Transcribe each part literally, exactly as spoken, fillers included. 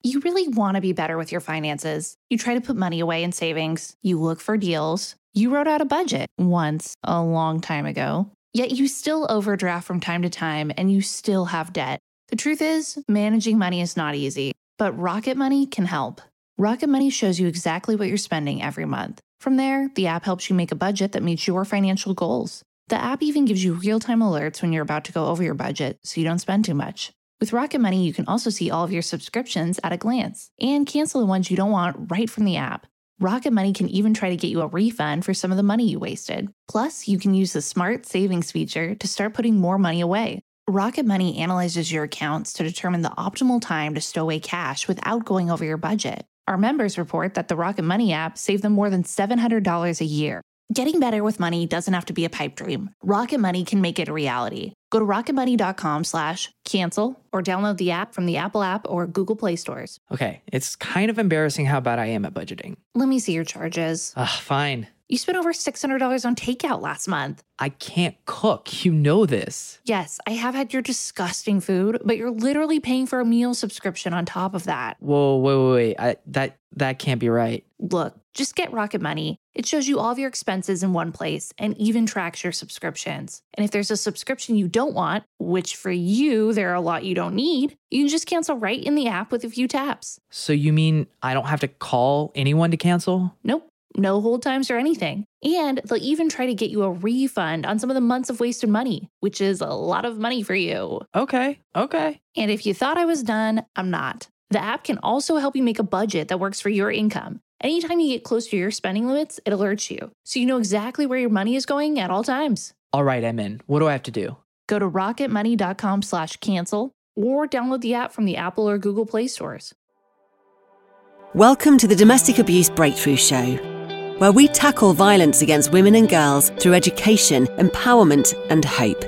You really want to be better with your finances. You try to put money away in savings. You look for deals. You wrote out a budget once, a long time ago. Yet you still overdraft from time to time and you still have debt. The truth is, managing money is not easy, but Rocket Money can help. Rocket Money shows you exactly what you're spending every month. From there, the app helps you make a budget that meets your financial goals. The app even gives you real-time alerts when you're about to go over your budget so you don't spend too much. With Rocket Money, you can also see all of your subscriptions at a glance and cancel the ones you don't want right from the app. Rocket Money can even try to get you a refund for some of the money you wasted. Plus, you can use the Smart Savings feature to start putting more money away. Rocket Money analyzes your accounts to determine the optimal time to stow away cash without going over your budget. Our members report that the Rocket Money app saved them more than seven hundred dollars a year. Getting better with money doesn't have to be a pipe dream. Rocket Money can make it a reality. Go to rocketmoney.com slash cancel or download the app from the Apple app or Google Play stores. Okay, it's kind of embarrassing how bad I am at budgeting. Let me see your charges. Ugh, fine. You spent over six hundred dollars on takeout last month. I can't cook. You know this. Yes, I have had your disgusting food, but you're literally paying for a meal subscription on top of that. Whoa, wait, wait, wait. I, that, that can't be right. Look, just get Rocket Money. It shows you all of your expenses in one place and even tracks your subscriptions. And if there's a subscription you don't want, which for you, there are a lot you don't need, you can just cancel right in the app with a few taps. So you mean I don't have to call anyone to cancel? Nope. No hold times or anything. And they'll even try to get you a refund on some of the months of wasted money, which is a lot of money for you. Okay, okay. And if you thought I was done, I'm not. The app can also help you make a budget that works for your income. Anytime you get close to your spending limits, it alerts you, so you know exactly where your money is going at all times. All right, I'm in. What do I have to do? Go to rocketmoney.com slash cancel or download the app from the Apple or Google Play stores. Welcome to the Domestic Abuse Breakthrough Show, where we tackle violence against women and girls through education, empowerment, and hope.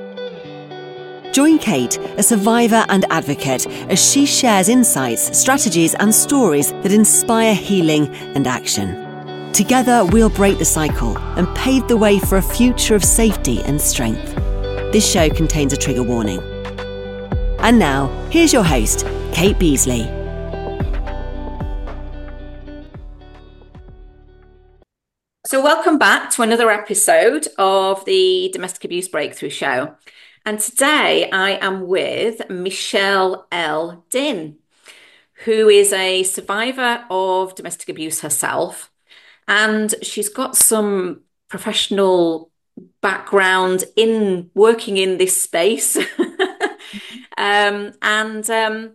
Join Kate, a survivor and advocate, as she shares insights, strategies, and stories that inspire healing and action. Together, we'll break the cycle and pave the way for a future of safety and strength. This show contains a trigger warning. And now, here's your host, Kate Beasley. So welcome back to another episode of the Domestic Abuse Breakthrough Show. And today I am with Michelle L. Dinn, who is a survivor of domestic abuse herself. And she's got some professional background in working in this space um, and um,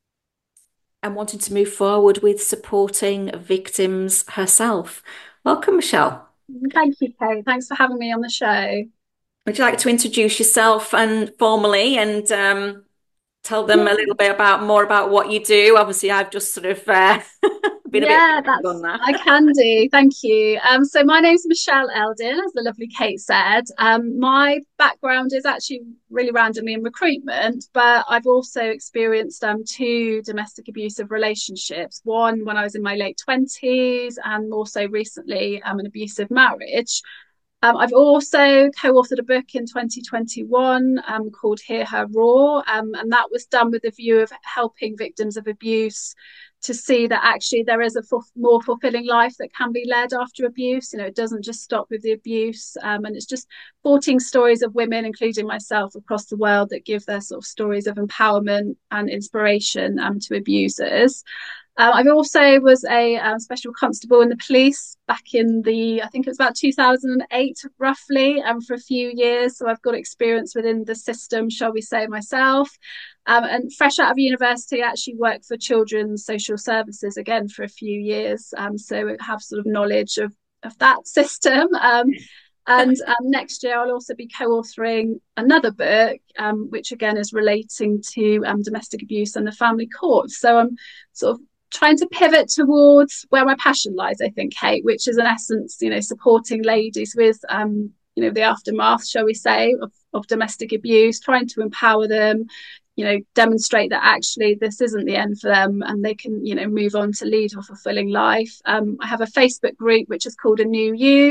and wanting to move forward with supporting victims herself. Welcome, Michelle. Thank you, Kate. Thanks for having me on the show. Would you like to introduce yourself and formally and um, tell them yeah. a little bit about more about what you do? Obviously, I've just sort of uh, been yeah, a bit that's, on that. I can do. Thank you. Um, so my name's Michelle L. Dinn, as the lovely Kate said. Um, my background is actually really randomly in recruitment, but I've also experienced um, two domestic abusive relationships. One when I was in my late twenties, and also recently um, an abusive marriage. Um, I've also co-authored a book in twenty twenty-one um, called Hear Her Roar, um, and that was done with the view of helping victims of abuse to see that actually there is a f- more fulfilling life that can be led after abuse. You know, it doesn't just stop with the abuse, um, and it's just fourteen stories of women, including myself, across the world that give their sort of stories of empowerment and inspiration um, to abusers. Um, I also was a um, special constable in the police back in the, I think it was about two thousand eight, roughly, um, for a few years. So I've got experience within the system, shall we say, myself. Um, and fresh out of university, I actually worked for Children's Social Services again for a few years. Um, so I have sort of knowledge of, of that system. Um, and um, next year, I'll also be co-authoring another book, um, which again is relating to um, domestic abuse and the family court. So I'm sort of trying to pivot towards where my passion lies, I think, Kate, which is in essence, you know, supporting ladies with, um, you know, the aftermath, shall we say, of, of domestic abuse, trying to empower them, you know, demonstrate that actually this isn't the end for them and they can, you know, move on to lead a fulfilling life. Um, I have a Facebook group, which is called A New You,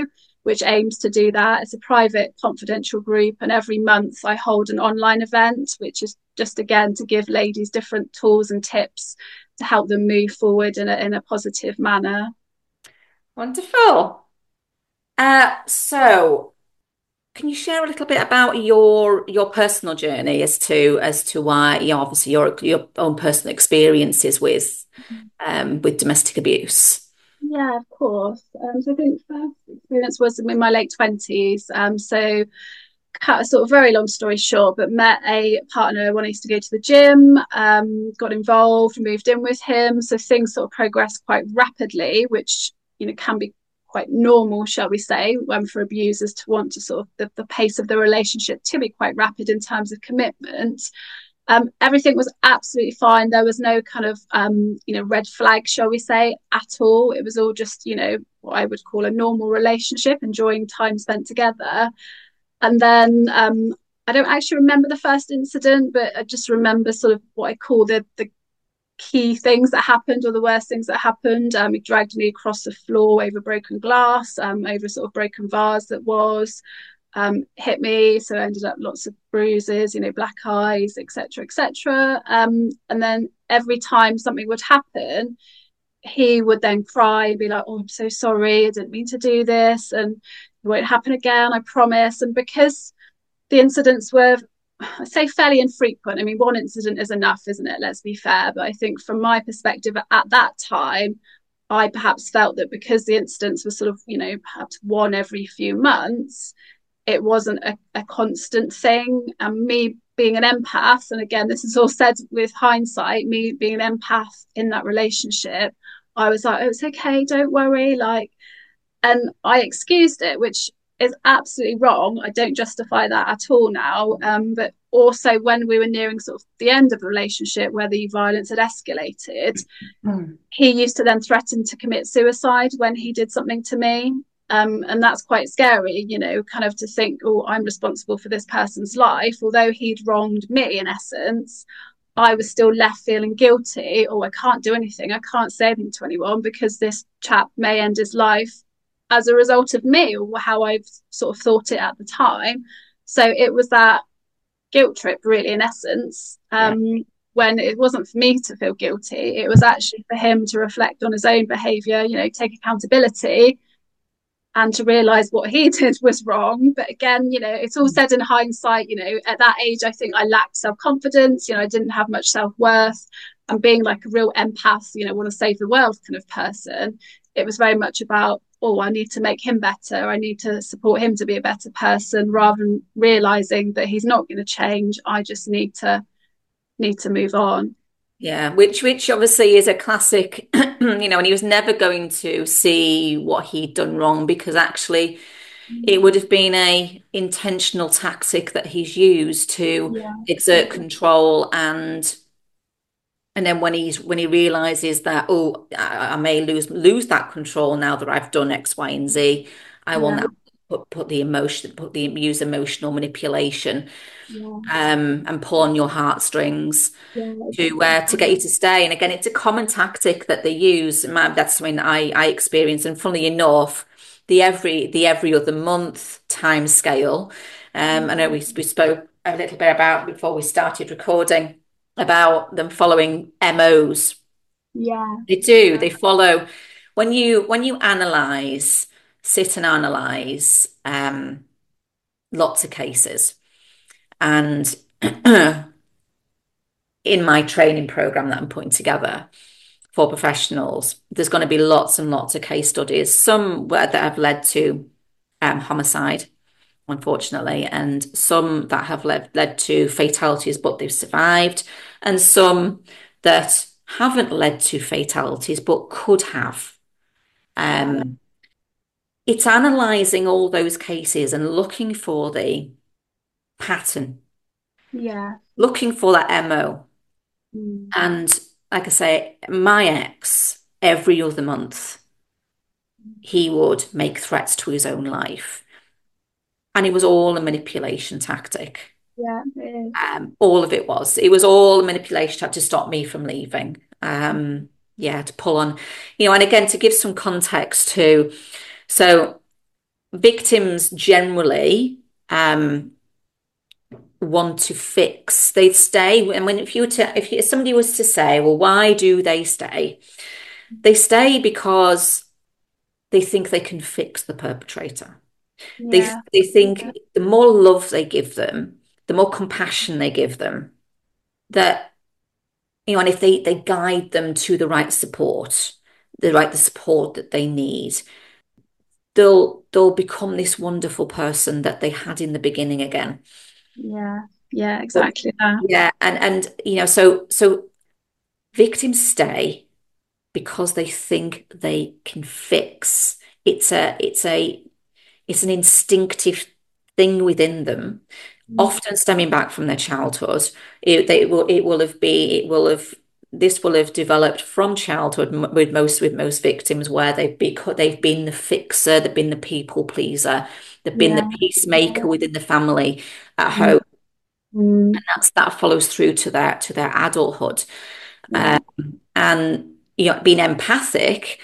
which aims to do that. It's a private confidential group, and every month I hold an online event, which is just again to give ladies different tools and tips to help them move forward in a, in a positive manner. Wonderful. Uh, so can you share a little bit about your your personal journey as to as to why, you know, obviously your your own personal experiences with um with domestic abuse? Yeah, of course. Um, so I think the first experience was in my late twenties. Um, so cut a sort of very long story short, but met a partner when I used to go to the gym, um, got involved, moved in with him. So things sort of progressed quite rapidly, which, you know, can be quite normal, shall we say, when for abusers to want to sort of the, the pace of the relationship to be quite rapid in terms of commitment. Um, everything was absolutely fine. There was no kind of, um, you know, red flag, shall we say, at all. It was all just, you know, what I would call a normal relationship, enjoying time spent together. And then um, I don't actually remember the first incident, but I just remember sort of what I call the the key things that happened, or the worst things that happened. Um, he dragged me across the floor over broken glass, um, over a sort of broken vase that was. Um, hit me, so I ended up lots of bruises, you know, black eyes, et cetera, et cetera. Um, and then every time something would happen, he would then cry and be like, "Oh, I'm so sorry, I didn't mean to do this, and it won't happen again, I promise." And because the incidents were, I say, fairly infrequent. I mean, one incident is enough, isn't it? Let's be fair. But I think from my perspective at that time, I perhaps felt that because the incidents were sort of, you know, perhaps one every few months, it wasn't a, a constant thing. And me being an empath, and again, this is all said with hindsight, me being an empath in that relationship, I was like, "Oh, it's okay, don't worry." Like, and I excused it, which is absolutely wrong. I don't justify that at all now. Um, but also when we were nearing sort of the end of the relationship where the violence had escalated, mm. he used to then threaten to commit suicide when he did something to me. Um, and that's quite scary, you know, kind of to think, "Oh, I'm responsible for this person's life." Although he'd wronged me, in essence, I was still left feeling guilty. "Oh, I can't do anything. I can't say anything to anyone because this chap may end his life as a result of me," or how I've sort of thought it at the time. So it was that guilt trip, really, in essence, um, yeah. when it wasn't for me to feel guilty. It was actually for him to reflect on his own behaviour, you know, take accountability, and to realise what he did was wrong. But again, you know, it's all said in hindsight. You know, at that age, I think I lacked self-confidence. You know, I didn't have much self-worth. And being like a real empath, you know, want to save the world kind of person, it was very much about, "Oh, I need to make him better. I need to support him to be a better person," rather than realising that he's not going to change. I just need to need to move on. Yeah, which which obviously is a classic, you know, and he was never going to see what he'd done wrong, because actually it would have been a intentional tactic that he's used to yeah. exert control, and and then when he's when he realizes that, "Oh, I, I may lose lose that control now that I've done X, Y, and Z, I will yeah. now put put the emotion, put the use emotional manipulation." Yeah. Um, and pull on your heartstrings yeah, to uh, to get you to stay. And again, it's a common tactic that they use. That's something that I I experienced. And funnily enough, the every the every other month time scale. Um, I know we we spoke a little bit about before we started recording about them following M Os. Yeah, they do. Yeah. They follow when you when you analyze, sit and analyze um, lots of cases. And in my training program that I'm putting together for professionals, there's going to be lots and lots of case studies, some that have led to um, homicide, unfortunately, and some that have led, led to fatalities, but they've survived, and some that haven't led to fatalities, but could have. Um, it's analysing all those cases and looking for the pattern. Yeah. Looking for that M O. Mm. And like I say, my ex, every other month, he would make threats to his own life. And it was all a manipulation tactic. Yeah, it is. Um, all of it was. It was all a manipulation tactic to stop me from leaving. Um, yeah, to pull on, you know, and again, to give some context to, so victims generally um, want to fix. They stay, and when if you were to, if, you, if somebody was to say, well, why do they stay? They stay because they think they can fix the perpetrator. Yeah. They they think Yeah. the more love they give them, the more compassion they give them, that you know, and if they they guide them to the right support, the right the support that they need, they'll they'll become this wonderful person that they had in the beginning again. Yeah. Yeah, But, exactly that. yeah, and and you know, so so victims stay because they think they can fix. It's a it's a it's an instinctive thing within them, often stemming back from their childhood. It, they will it will have been it will have this will have developed from childhood with most with most victims, where they've because they've been the fixer, they've been the people pleaser, they've been Yeah. the peacemaker within the family at Mm. home, Mm. and that's that follows through to their to their adulthood. Yeah. Um, and you know, being empathic,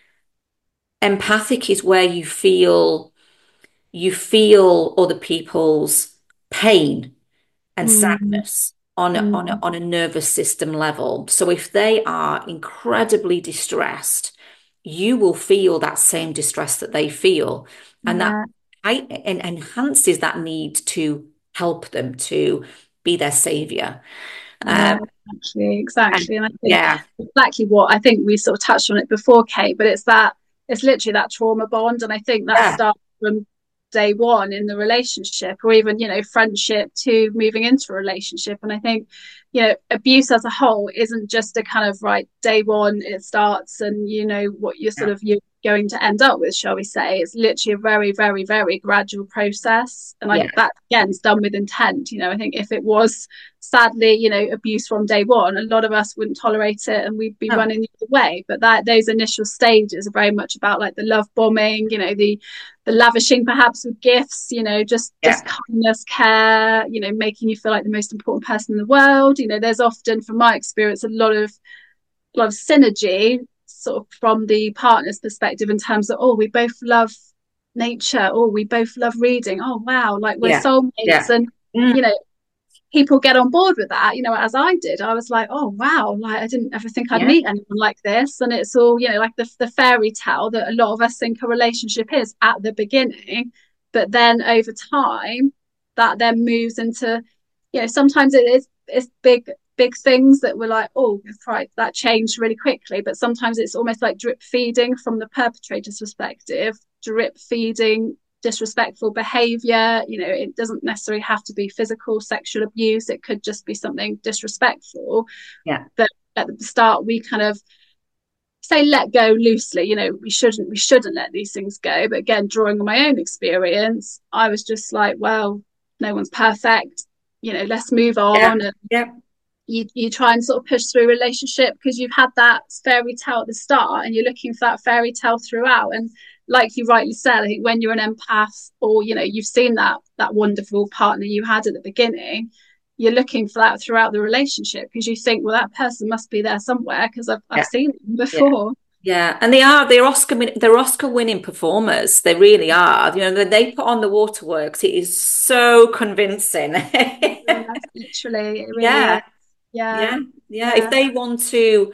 empathic is where you feel you feel other people's pain and Mm. sadness on a, Mm. on a, on a nervous system level. So if they are incredibly distressed, you will feel that same distress that they feel, and that Yeah. I, en- enhances that need to help them, to be their savior. Yeah, Um, exactly, and exactly. And I think yeah, exactly what I think we sort of touched on it before, Kate, but it's that it's literally that trauma bond. And I think that yeah, starts from day one in the relationship, or even, you know, friendship to moving into a relationship. And I think, you know, abuse as a whole isn't just a kind of right day one, it starts and you know what you're sort yeah, of you're going to end up with, shall we say. It's literally a very, very, very gradual process. And I yeah, think that again is done with intent. You know, I think if it was sadly, you know, abuse from day one, a lot of us wouldn't tolerate it and we'd be no, running the other way. But that those initial stages are very much about like the love bombing, you know, the the lavishing perhaps with gifts, you know, just just yeah, kindness, care, you know, making you feel like the most important person in the world. You know, there's often, from my experience, a lot of a lot of synergy sort of from the partner's perspective in terms of, oh, we both love nature, oh, we both love reading, oh wow, like we're yeah, soulmates. yeah. And Mm, you know, people get on board with that, you know, as I did. I was like, oh wow, like I didn't ever think I'd yeah, meet anyone like this. And it's all, you know, like the, the fairy tale that a lot of us think a relationship is at the beginning, but then over time that then moves into, you know, sometimes it is it's big big things that we're like, oh right, that changed really quickly. But sometimes it's almost like drip feeding from the perpetrator's perspective, drip feeding disrespectful behavior. You know, it doesn't necessarily have to be physical sexual abuse, it could just be something disrespectful. yeah, But at the start we kind of say let go loosely, you know, we shouldn't we shouldn't let these things go. But again, drawing on my own experience, I was just like, well, no one's perfect, you know, let's move yeah, on. And yeah, you, you try and sort of push through a relationship because you've had that fairy tale at the start and you're looking for that fairy tale throughout. And like you rightly said, I think when you're an empath, or you know, you've seen that that wonderful partner you had at the beginning, you're looking for that throughout the relationship because you think, well, that person must be there somewhere because I've I've yeah, seen them yeah. before. Yeah, and they are they're Oscar they're Oscar winning performers. They really are. You know, when they put on the waterworks, it is so convincing. Yeah, literally, it really Yeah, is. Yeah, yeah, yeah. If yeah, they want to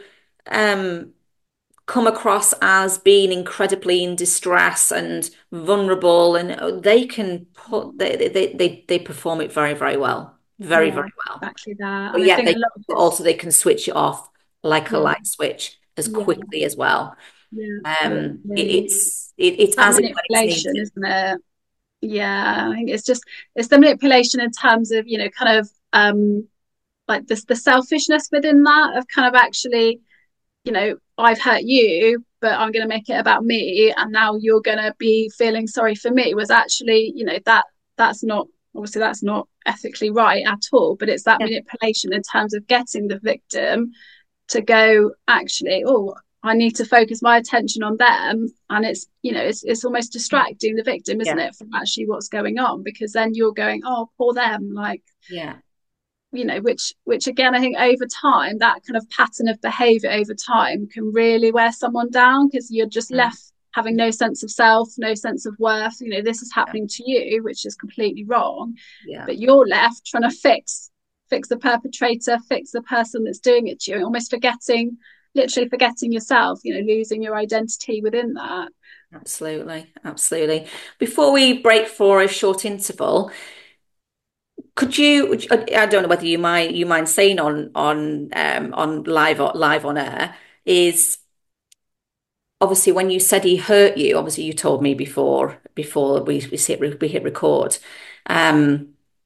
um come across as being incredibly in distress and vulnerable, and uh, they can put they they they they perform it very, very well. Very, yeah, very well. exactly that. But And I yeah, think they a lot of but it's also they can switch it off like a yeah, light switch as yeah, quickly as well. yeah, Um, it, totally. it's it, it's That as and when it's manipulation, needed. isn't it? Yeah, I think it's just it's the manipulation in terms of, you know, kind of um like this the selfishness within that of kind of actually, you know, I've hurt you, but I'm going to make it about me, and now you're going to be feeling sorry for me. Was actually, you know, that that's not obviously that's not ethically right at all. But it's that Yeah, manipulation in terms of getting the victim to go, actually, oh, I need to focus my attention on them. And it's, you know, it's it's almost distracting the victim, isn't yeah, it, from actually what's going on? Because then you're going, oh, poor them, like, yeah, you know, which which again, I think over time, that kind of pattern of behavior over time can really wear someone down because you're just mm, left having no sense of self, no sense of worth. You know, this is happening to you, which is completely wrong. Yeah. But you're left trying to fix fix the perpetrator, fix the person that's doing it to you, almost forgetting, literally forgetting yourself, you know, losing your identity within that. Absolutely, absolutely. Before we break for a short interval, could you, I don't know whether you mind you mind saying on on um on live or live on air, is obviously when you said he hurt you, obviously you told me before before we we hit we hit record. Um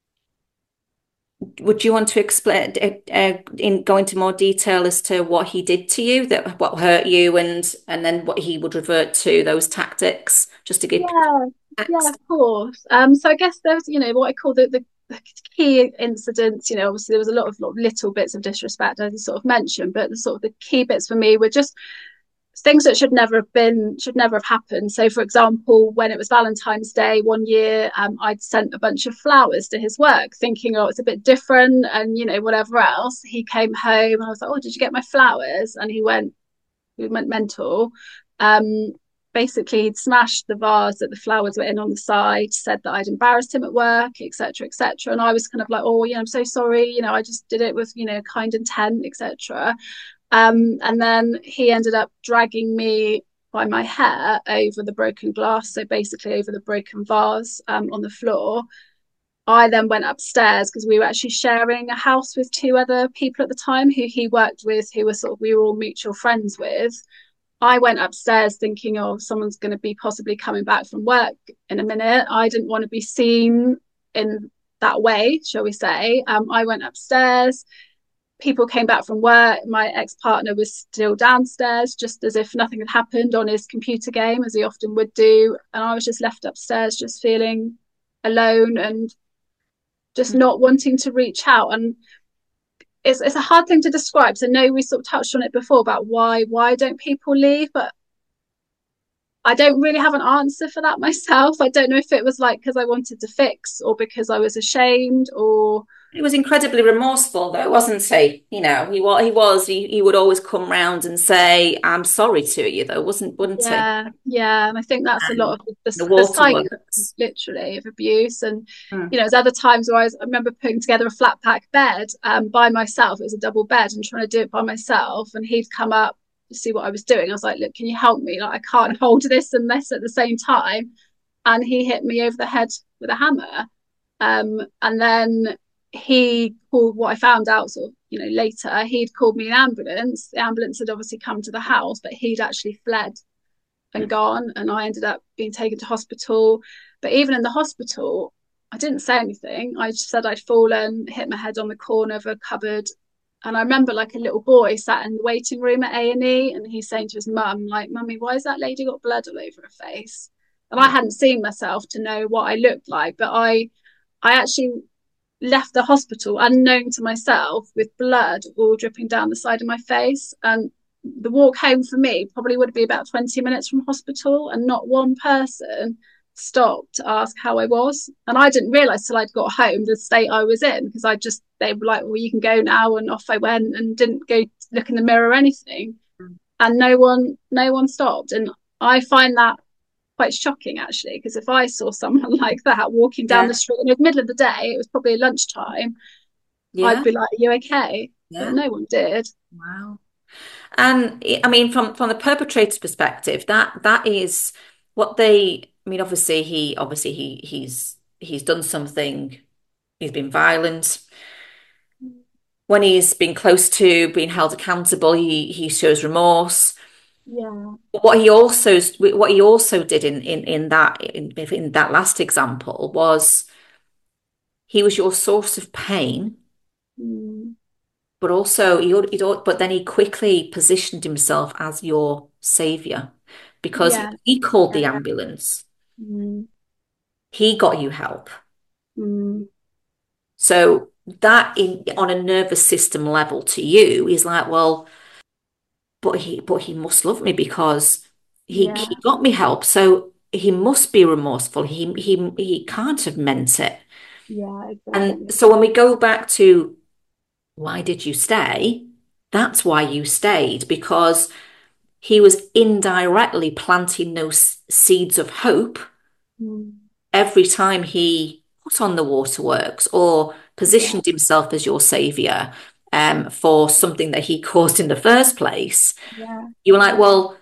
would you want to explain uh, uh, in go into more detail as to what he did to you, that what hurt you, and and then what he would revert to, those tactics, just to give Yeah, yeah, context? of course. Um, so I guess there's, you know, what I call the, the, the key incidents. You know, obviously there was a lot of, lot of little bits of disrespect, as you sort of mentioned, but the sort of the key bits for me were just things that should never have been, should never have happened. So, for example, when it was Valentine's Day one year, um, I'd sent a bunch of flowers to his work, thinking, oh, it's a bit different, and you know, whatever else. He came home, and I was like, oh, did you get my flowers? And he went, he went mental. Um, basically, he'd smashed the vase that the flowers were in on the side, said that I'd embarrassed him at work, et cetera, et cetera. And I was kind of like, oh, you know, I'm so sorry. You know, I just did it with, you know, kind intent, et cetera. Um, and then he ended up dragging me by my hair over the broken glass, so basically over the broken vase um, on the floor. I then went upstairs because we were actually sharing a house with two other people at the time who he worked with, who were sort of, we were all mutual friends with. I went upstairs thinking, oh, someone's going to be possibly coming back from work in a minute. I didn't want to be seen in that way, shall we say. Um, I went upstairs. People came back from work. My ex-partner was still downstairs, just as if nothing had happened, on his computer game, as he often would do. And I was just left upstairs, just feeling alone and just not wanting to reach out. And it's it's a hard thing to describe. So I know we sort of touched on it before about why why don't people leave, but I don't really have an answer for that myself. I don't know if it was like because I wanted to fix, or because I was ashamed, or He was incredibly remorseful, though, wasn't he? You know, he was. He was. He, he would always come round and say, "I'm sorry" to you, though, wasn't wouldn't he? yeah, yeah. And I think that's And a lot of the, the the, the cycle, waterworks. literally, of abuse. And Mm. you know, there's other times where I, was, I remember putting together a flat pack bed um, by myself. It was a double bed, and trying to do it by myself. And he'd come up to see what I was doing. I was like, "Look, can you help me? Like, I can't hold this and this at the same time." And he hit me over the head with a hammer. Um, and then he called, what I found out sort of, you know, later, he'd called me an ambulance. The ambulance had obviously come to the house, but he'd actually fled and gone, and I ended up being taken to hospital. But even in the hospital, I didn't say anything. I just said I'd fallen, hit my head on the corner of a cupboard. And I remember like a little boy sat in the waiting room at A and E, and he's saying to his mum, like, "Mummy, why has that lady got blood all over her face?" And I hadn't seen myself to know what I looked like, but I I actually left the hospital unknown to myself with blood all dripping down the side of my face. And the walk home for me probably would be about twenty minutes from hospital, and not one person stopped to ask how I was. And I didn't realise till I'd got home the state I was in, because I just, they were like, "Well, you can go now," and off I went, and didn't go look in the mirror or anything. And no one no one stopped. And I find that quite shocking, actually, because if I saw someone like that walking down Yeah. the street in the middle of the day, it was probably lunchtime, Yeah. I'd be like, "Are you okay?" Yeah. But no one did. Wow. And I mean, from from the perpetrator's perspective, that that is what they. I mean, obviously, he obviously he he's he's done something. He's been violent. When he's been close to being held accountable, he he shows remorse. Yeah. But what he also what he also did in in in that in, in that last example was he was your source of pain, Mm. but also he, he but then he quickly positioned himself as your savior, because Yeah. he called the Yeah. ambulance. Mm. He got you help. Mm. So that in on a nervous system level to you is like, well, but he but he must love me because he, Yeah. he got me help. So he must be remorseful. He he he can't have meant it. Yeah, And exactly. so when we go back to why did you stay? That's why you stayed, because he was indirectly planting those seeds of hope Mm. every time he put on the waterworks or positioned yeah. himself as your savior um, for something that he caused in the first place. Yeah. You were like, well,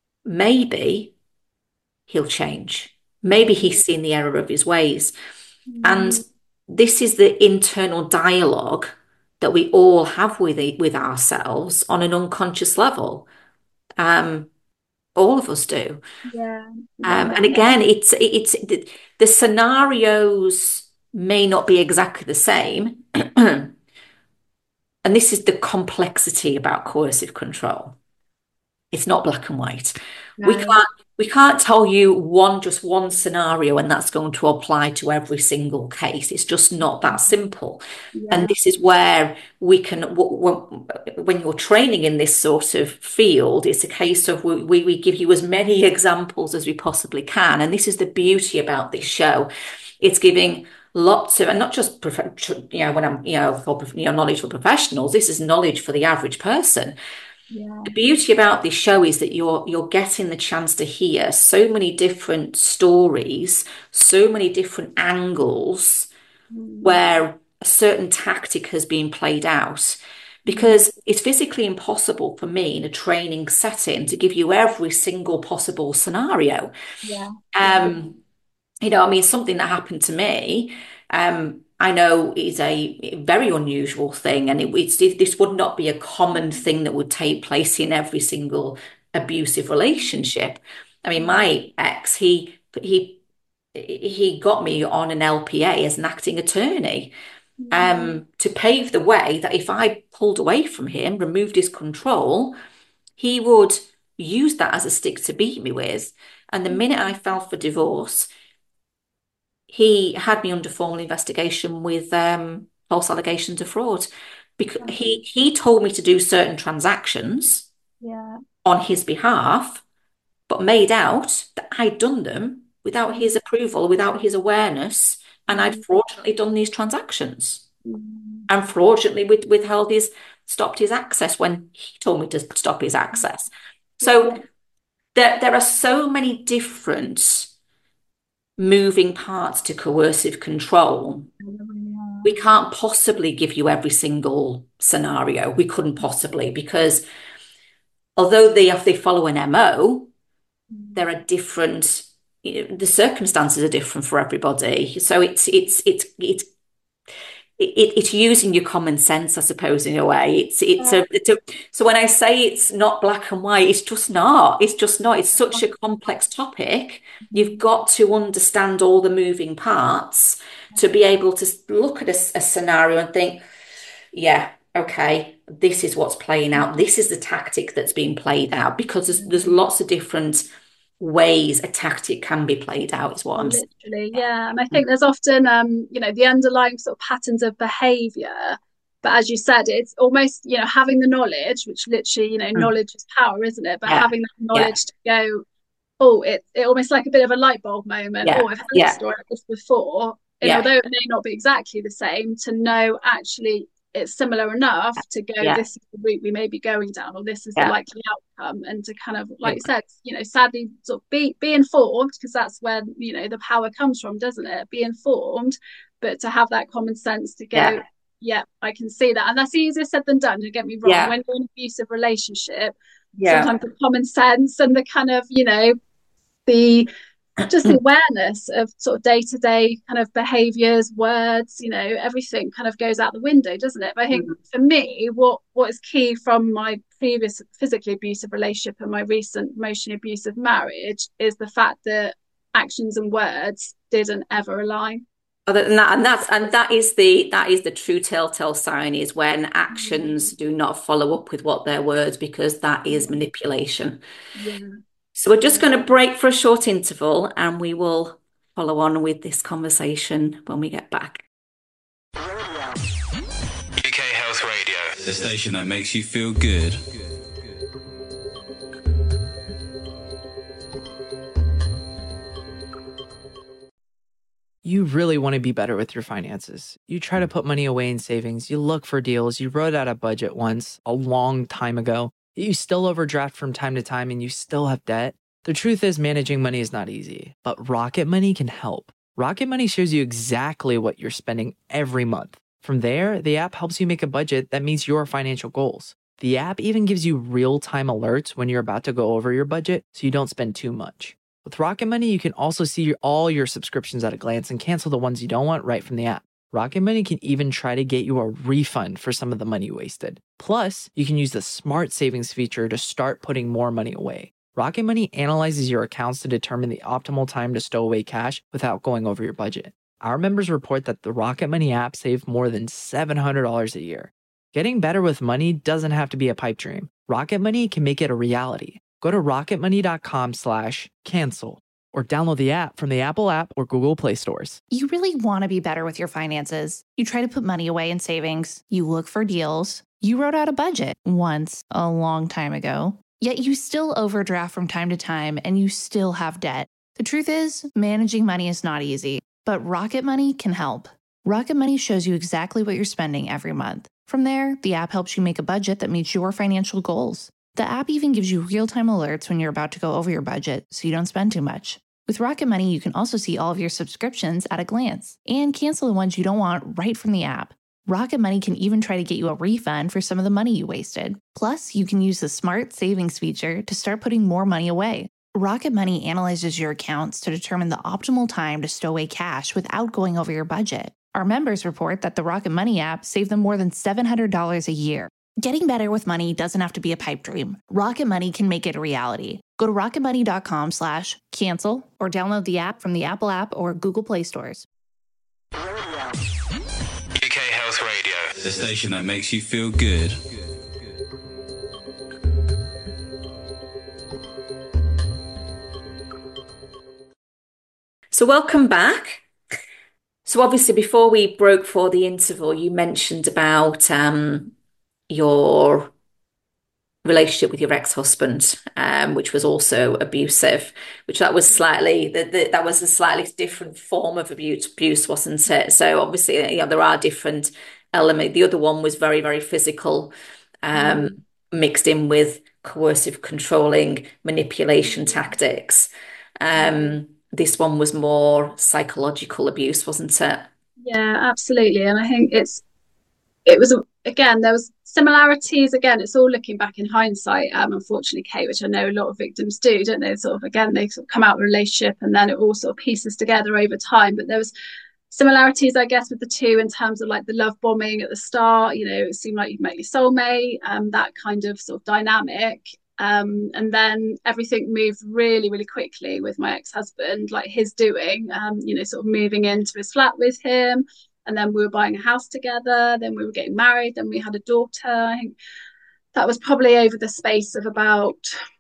maybe he'll change. Maybe he's seen the error of his ways. Mm. And this is the internal dialogue that we all have with it, with ourselves on an unconscious level. Um, all of us do. Yeah. Um, and again, it's it's the, the scenarios may not be exactly the same. And this is the complexity about coercive control. It's not black and white. No. We can't we can't tell you one just one scenario and that's going to apply to every single case. It's just not that simple. Yeah. And this is where we can, when you're training in this sort of field, it's a case of we, we give you as many examples as we possibly can. And this is the beauty about this show. It's giving lots of, and not just, you know, when I'm, you know, for, you know, knowledge for professionals, this is knowledge for the average person. Yeah. The beauty about this show is that you're you're getting the chance to hear so many different stories, so many different angles mm. where a certain tactic has been played out. Because mm. it's physically impossible for me in a training setting to give you every single possible scenario. Yeah. Um, you know, I mean, something that happened to me, um, I know is a very unusual thing, and it, it's, this would not be a common thing that would take place in every single abusive relationship. I mean, my ex, he he he got me on an L P A as an acting attorney um, to pave the way that if I pulled away from him, removed his control, he would use that as a stick to beat me with. And the minute I filed for divorce, he had me under formal investigation with um, false allegations of fraud because okay. he he told me to do certain transactions yeah. on his behalf, but made out that I'd done them without his approval, without his awareness, and mm. I'd fraudulently done these transactions mm. and fraudulently with, withheld his, stopped his access when he told me to stop his access. So yeah. there, there are so many different moving parts to coercive control. We can't possibly give you every single scenario. We couldn't possibly, because although they they follow an M O, there are different, you know, the circumstances are different for everybody. So it's it's it's it's It, it's using your common sense, I suppose, in a way. It's it's a, it's a so when I say it's not black and white, it's just not. It's just not. It's such a complex topic. You've got to understand all the moving parts to be able to look at a, a scenario and think, yeah, okay, this is what's playing out. This is the tactic that's being played out, because there's there's lots of different ways a tactic can be played out, is what I'm saying. Literally, yeah. And I think there's often, um, you know, the underlying sort of patterns of behaviour. But as you said, it's almost, you know, having the knowledge, which literally, you know, mm. knowledge is power, isn't it? But yeah. having that knowledge yeah. to go, oh, it, it almost like a bit of a light bulb moment. Yeah. Oh, I've heard yeah. this story like this before. And yeah. although it may not be exactly the same, to know actually it's similar enough to go, yeah. this is the route we may be going down, or this is yeah. the likely outcome, and to kind of, like yeah. you said, you know, sadly, sort of be be informed, because that's where, you know, the power comes from, doesn't it? Be informed, but to have that common sense to go, yeah, yeah I can see that. And that's easier said than done, don't get me wrong. Yeah. When you're in an abusive relationship, yeah. sometimes the common sense and the kind of, you know, the just the awareness of sort of day-to-day kind of behaviors, words, you know, everything kind of goes out the window, doesn't it? But I think mm. for me, what what is key from my previous physically abusive relationship and my recent emotionally abusive marriage is the fact that actions and words didn't ever align. Other than that, and that's and that is the that is the true telltale sign, is when actions mm. do not follow up with what their words, because that is manipulation. Yeah. So we're just going to break for a short interval, and we will follow on with this conversation when we get back. U K Health Radio, the station that makes you feel good. You really want to be better with your finances. You try to put money away in savings. You look for deals. You wrote out a budget once a long time ago. You still overdraft from time to time and you still have debt. The truth is, managing money is not easy, but Rocket Money can help. Rocket Money shows you exactly what you're spending every month. From there, the app helps you make a budget that meets your financial goals. The app even gives you real-time alerts when you're about to go over your budget so you don't spend too much. With Rocket Money, you can also see all your subscriptions at a glance and cancel the ones you don't want right from the app. Rocket Money can even try to get you a refund for some of the money wasted. Plus, you can use the Smart Savings feature to start putting more money away. Rocket Money analyzes your accounts to determine the optimal time to stow away cash without going over your budget. Our members report that the Rocket Money app saved more than seven hundred dollars a year. Getting better with money doesn't have to be a pipe dream. Rocket Money can make it a reality. Go to rocketmoney.com slash cancel or download the app from the Apple app or Google Play stores. You really want to be better with your finances. You try to put money away in savings. You look for deals. You wrote out a budget once a long time ago. Yet you still overdraft from time to time and you still have debt. The truth is, managing money is not easy, but Rocket Money can help. Rocket Money shows you exactly what you're spending every month. From there, the app helps you make a budget that meets your financial goals. The app even gives you real-time alerts when you're about to go over your budget so you don't spend too much. With Rocket Money, you can also see all of your subscriptions at a glance and cancel the ones you don't want right from the app. Rocket Money can even try to get you a refund for some of the money you wasted. Plus, you can use the Smart Savings feature to start putting more money away. Rocket Money analyzes your accounts to determine the optimal time to stow away cash without going over your budget. Our members report that the Rocket Money app saved them more than seven hundred dollars a year. Getting better with money doesn't have to be a pipe dream. Rocket Money can make it a reality. Go to rocketmoney.com slash cancel or download the app from the Apple app or Google Play stores. U K Health Radio, the station that makes you feel good. So welcome back. So obviously before we broke for the interval, you mentioned about um, your relationship with your ex-husband, um, which was also abusive, which that was slightly, the, the, that was a slightly different form of abuse, abuse, wasn't it? So obviously, you know, there are different elements. The other one was very, very physical, um, mm. mixed in with coercive, controlling, manipulation tactics. Um, this one was more psychological abuse, wasn't it? Yeah, absolutely. And I think it's, it was, again, there was similarities. Again, it's all looking back in hindsight, um, unfortunately, Kate, which I know a lot of victims do, don't they? Sort of, again, they sort of come out of a relationship and then it all sort of pieces together over time. But there was similarities, I guess, with the two in terms of like the love bombing at the start. You know, it seemed like you'd met your soulmate, um, that kind of sort of dynamic. Um, and then everything moved really, really quickly with my ex-husband, like his doing, um, you know, sort of moving into his flat with him. And then we were buying a house together. Then we were getting married. Then we had a daughter. I think that was probably over the space of about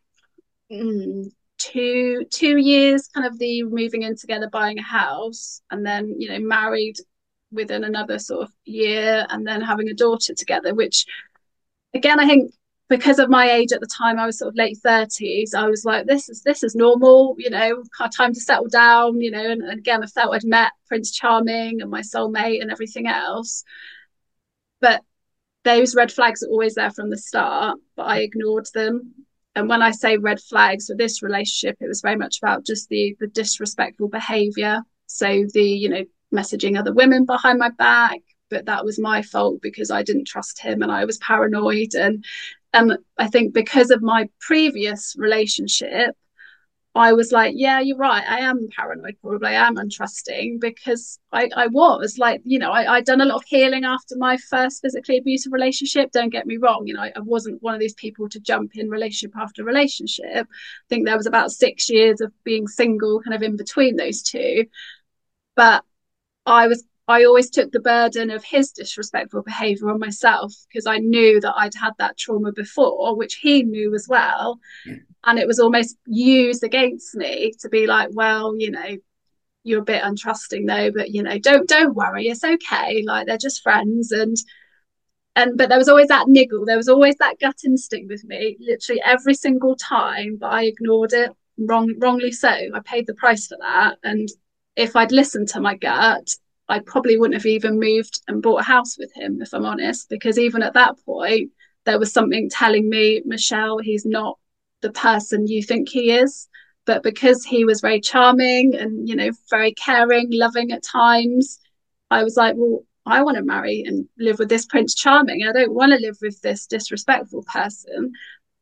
mm, two two years, kind of the moving in together, buying a house, and then, you know, married within another sort of year, and then having a daughter together, which, again, I think because of my age at the time, I was sort of late thirties. I was like, this is this is normal, you know, time to settle down, you know. And, and again, I felt I'd met Prince Charming and my soulmate and everything else. But those red flags are always there from the start, but I ignored them. And when I say red flags for this relationship, it was very much about just the the disrespectful behavior. So the, you know, messaging other women behind my back, but that was my fault because I didn't trust him and I was paranoid. And And I think because of my previous relationship, I was like, yeah, you're right. I am paranoid, probably. I am untrusting because I, I was like, you know, I, I'd done a lot of healing after my first physically abusive relationship. Don't get me wrong. You know, I, I wasn't one of these people to jump in relationship after relationship. I think there was about six years of being single kind of in between those two. But I was I always took the burden of his disrespectful behaviour on myself because I knew that I'd had that trauma before, which he knew as well. Yeah. And it was almost used against me to be like, well, you know, you're a bit untrusting though, but, you know, don't don't worry, it's okay. Like, they're just friends. And and but there was always that niggle. There was always that gut instinct with me, literally every single time, but I ignored it, wrong, wrongly so. I paid the price for that. And if I'd listened to my gut, I probably wouldn't have even moved and bought a house with him, if I'm honest, because even at that point, there was something telling me, Michelle, he's not the person you think he is. But because he was very charming and, you know, very caring, loving at times, I was like, well, I want to marry and live with this Prince Charming. I don't want to live with this disrespectful person.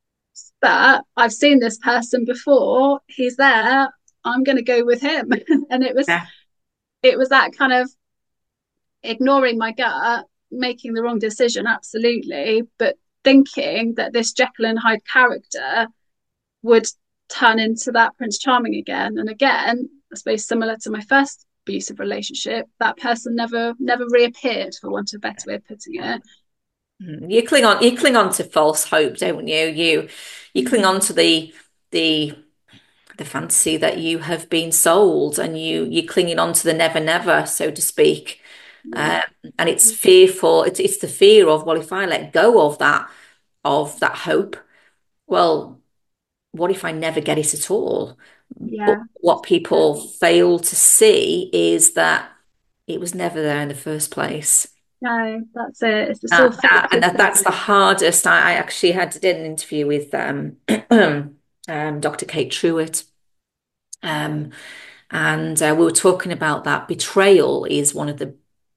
But I've seen this person before. He's there. I'm going to go with him. And it was, yeah. it was that kind of ignoring my gut, making the wrong decision, absolutely, but thinking that this Jekyll and Hyde character would turn into that Prince Charming again. And again, I suppose similar to my first abusive relationship, that person never never reappeared, for want of a better way of putting it. You cling on you cling on to false hope, don't you? You you cling on to the the the fantasy that you have been sold, and you you're clinging on to the never never, so to speak. Um, and it's fearful. It's it's the fear of, well, if I let go of that of that hope, well, what if I never get it at all? Yeah. But what people fail to see is that it was never there in the first place. No, that's it. It's the that, sort that, and that, that's the hardest. I, I actually had did an interview with um, um, Doctor Kate Truitt, um, and uh, we were talking about that betrayal is one of the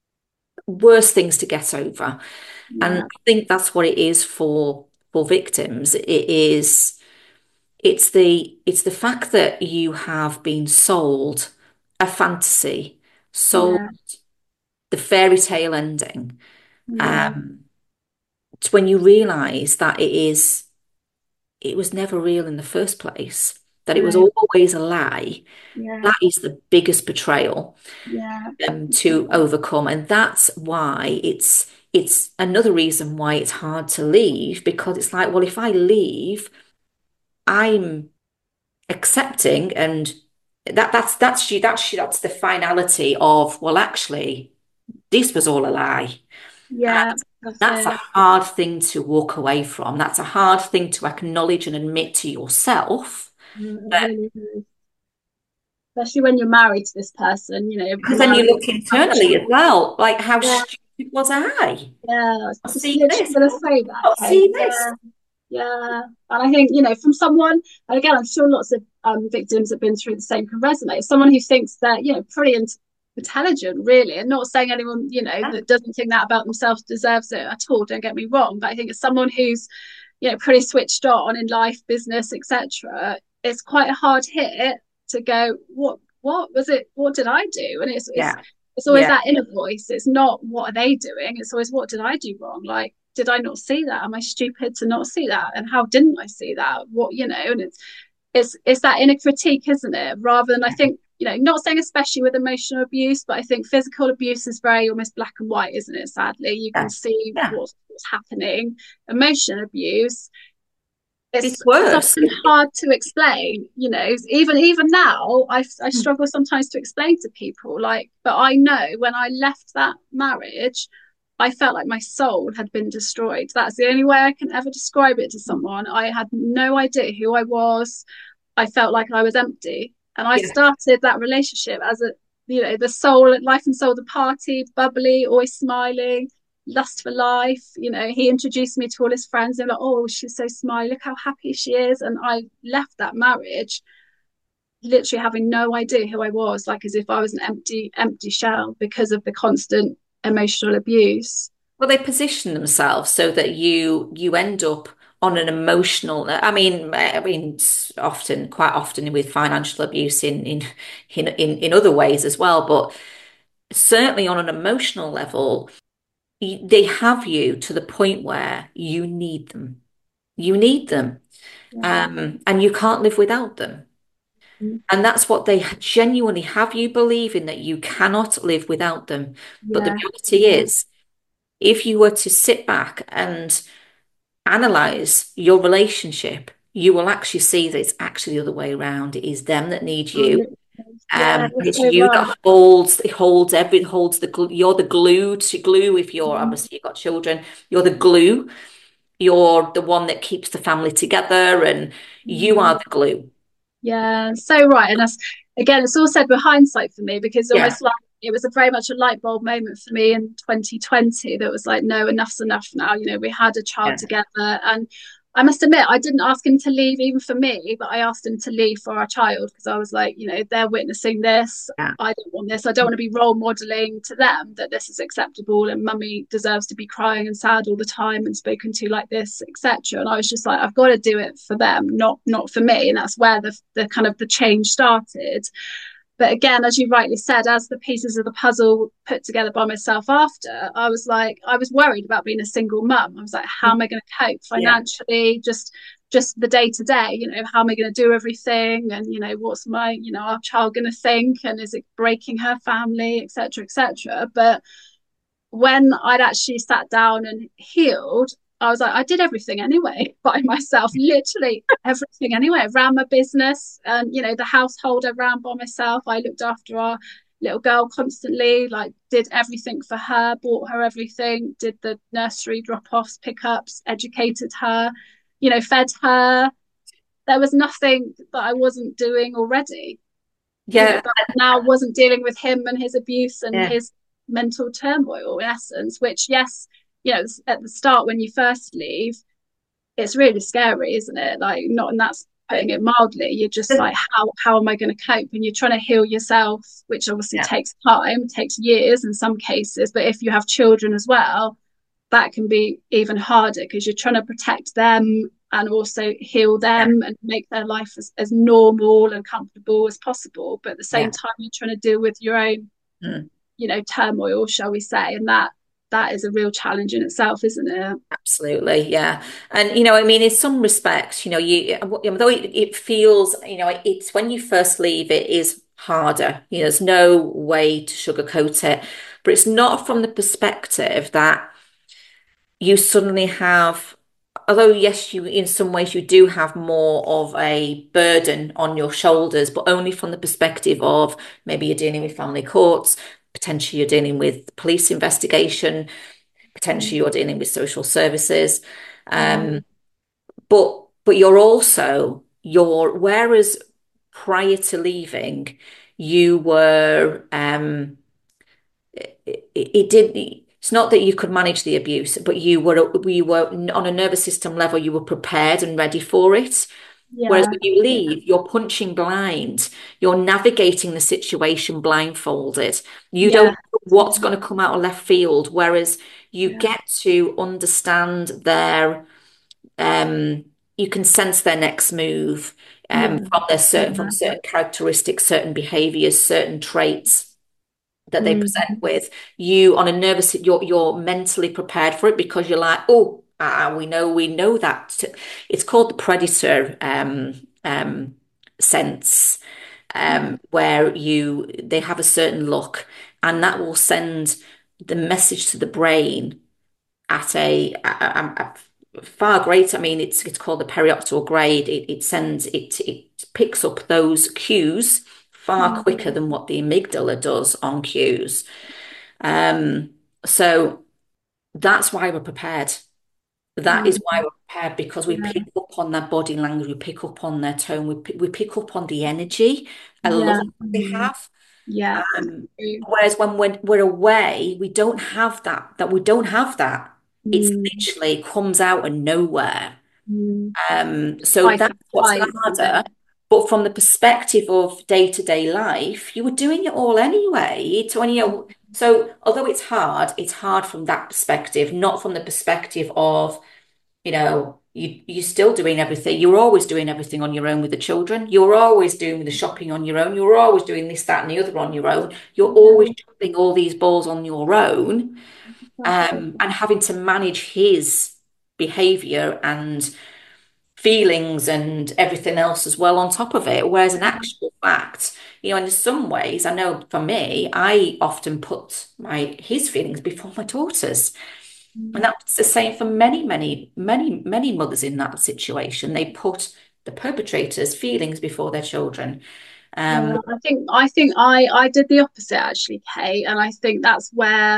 worst things to get over, yeah. And I think that's what it is for for victims. It is. It's the it's the fact that you have been sold a fantasy, sold yeah. the fairy tale ending. Yeah. Um, it's when you realise that it is, it was never real in the first place, that it was always a lie. Yeah. That is the biggest betrayal yeah. um, to overcome, and that's why it's it's another reason why it's hard to leave, because it's like, well, if I leave, I'm accepting, and that that's that's you that's that's the finality of, well, actually this was all a lie. Yeah, that's, that's a hard thing to walk away from. That's a hard thing to acknowledge and admit to yourself. Mm, that, really is. Especially when you're married to this person, you know, because then you look internally as well, like, how yeah. stupid was I? Yeah, I was I'll just see literally this. going to say that. I'll see this. Yeah. Yeah, and I think, you know, from someone, and again, I'm sure lots of um, victims have been through the same, can resonate. Someone who thinks that, you know, pretty in- intelligent, really, and not saying anyone, you know, yeah. that doesn't think that about themselves deserves it at all. Don't get me wrong, but I think it's someone who's, you know, pretty switched on in life, business, et cetera. It's quite a hard hit to go, what, what was it? What did I do? And it's, yeah. it's, it's always yeah. that inner voice. It's not what are they doing. It's always, what did I do wrong? Like, did I not see that? Am I stupid to not see that? And how didn't I see that? What, you know, and it's it's it's that inner critique, isn't it? Rather than, I think, you know, not saying especially with emotional abuse, but I think physical abuse is very almost black and white, isn't it? Sadly, you can see yeah. what's, what's happening. Emotional abuse, it's, it's worse. It's often hard to explain, you know. Even even now, I I struggle sometimes to explain to people, like, but I know when I left that marriage, I felt like my soul had been destroyed. That's the only way I can ever describe it to someone. I had no idea who I was. I felt like I was empty. And I yeah. started that relationship as a, you know, the soul, life and soul, the party, bubbly, always smiling, lust for life. You know, he introduced me to all his friends. They're like, oh, she's so smiley. Look how happy she is. And I left that marriage literally having no idea who I was, like as if I was an empty, empty shell because of the constant emotional abuse. Well, they position themselves so that you you end up on an emotional. I mean, I mean, often, quite often with financial abuse in in in in, in other ways as well, but certainly on an emotional level, they have you to the point where you need them. You need them, yeah. um, and you can't live without them. And that's what they genuinely have you believing, that you cannot live without them. Yeah. But the reality yeah. is, if you were to sit back and analyze your relationship, you will actually see that it's actually the other way around. It is them that need you. Yeah, um, it's so you right. that holds it holds every holds the glue. You're the glue to glue. If you're mm. obviously you've got children, you're the glue. You're the one that keeps the family together, and mm. you are the glue. Yeah, so right. And that's, again, it's all said with hindsight for me, because almost yeah. like it was a very much a light bulb moment for me in twenty twenty that was like, no, enough's enough now. You know, we had a child Yeah. together, and I must admit, I didn't ask him to leave even for me, but I asked him to leave for our child, because I was like, you know, they're witnessing this. Yeah. I don't want this. I don't want to be role modeling to them that this is acceptable and mummy deserves to be crying and sad all the time and spoken to like this, et cetera. And I was just like, I've got to do it for them, not not for me. And that's where the the kind of the change started. But again, as you rightly said, as the pieces of the puzzle put together by myself after, I was like, I was worried about being a single mum. I was like, how am I going to cope financially? Yeah. Just just the day to day, you know, how am I going to do everything? And, you know, what's my, you know, our child going to think? And is it breaking her family, et cetera, et cetera. But when I'd actually sat down and healed, I was like, I did everything anyway by myself, literally everything anyway. I ran my business, and, you know, the household I ran by myself. I looked after our little girl constantly, like did everything for her, bought her everything, did the nursery drop-offs, pickups, educated her, you know, fed her. There was nothing that I wasn't doing already. Yeah. You know, but now wasn't dealing with him and his abuse and yeah. his mental turmoil, in essence, which, yes, you know, at the start when you first leave, it's really scary, isn't it? Like, not, and that's putting it mildly. You're just like, how how am I going to cope? And you're trying to heal yourself, which obviously yeah. takes time, takes years in some cases. But if you have children as well, that can be even harder, because you're trying to protect them and also heal them yeah. and make their life as, as normal and comfortable as possible. But at the same yeah. time, you're trying to deal with your own, mm. you know, turmoil, shall we say, and that that is a real challenge in itself, isn't it? Absolutely, yeah. And, you know, I mean, in some respects, you know, you, although it, it feels, you know, it's when you first leave, it is harder. You know, there's no way to sugarcoat it. But it's not from the perspective that you suddenly have, although, yes, you, in some ways, you do have more of a burden on your shoulders, but only from the perspective of maybe you're dealing with family courts, potentially you're dealing with police investigation, potentially you're dealing with social services, um, mm. but but you're also you're whereas prior to leaving, you were um, it, it, it did. It's not that you could manage the abuse, but you were we were on a nervous system level. You were prepared and ready for it. Yeah. Whereas when you leave, yeah. you're punching blind. You're navigating the situation blindfolded. You yeah. don't know what's going to come out of left field. Whereas you yeah. get to understand their, um, you can sense their next move um, yeah. from their certain, yeah. from certain characteristics, certain behaviours, certain traits that they mm. present with. You on a nervous, you're you're mentally prepared for it, because you're like, oh. Uh, we know we know that it's called the predator um, um, sense, um, where you they have a certain look, and that will send the message to the brain at a, a, a, a far greater. I mean, it's it's called the perioctal grade. It, it sends it it picks up those cues far mm-hmm. quicker than what the amygdala does on cues. Um, so that's why we're prepared. That is why we're prepared, because we yeah. pick up on their body language, we pick up on their tone, we pick, we pick up on the energy, a yeah. love that they have. Yeah. Um, whereas when we're, we're away, we don't have that. That we don't have that. Mm. It's literally comes out of nowhere. Mm. Um, so I that's what's harder. But from the perspective of day-to-day life, you were doing it all anyway. It's when you so although it's hard, it's hard from that perspective, not from the perspective of, you know, you you're still doing everything. You're always doing everything on your own with the children. You're always doing the shopping on your own. You're always doing this, that, and the other on your own. You're always jumping all these balls on your own, um, and having to manage his behaviour and feelings and everything else as well on top of it. Whereas in actual fact, you know, in some ways, I know for me, I often put my his feelings before my daughter's. Mm. And that's the same for many, many, many, many mothers in that situation. They put the perpetrator's feelings before their children. Um, yeah, I think I think I I did the opposite actually, Kate, and I think that's where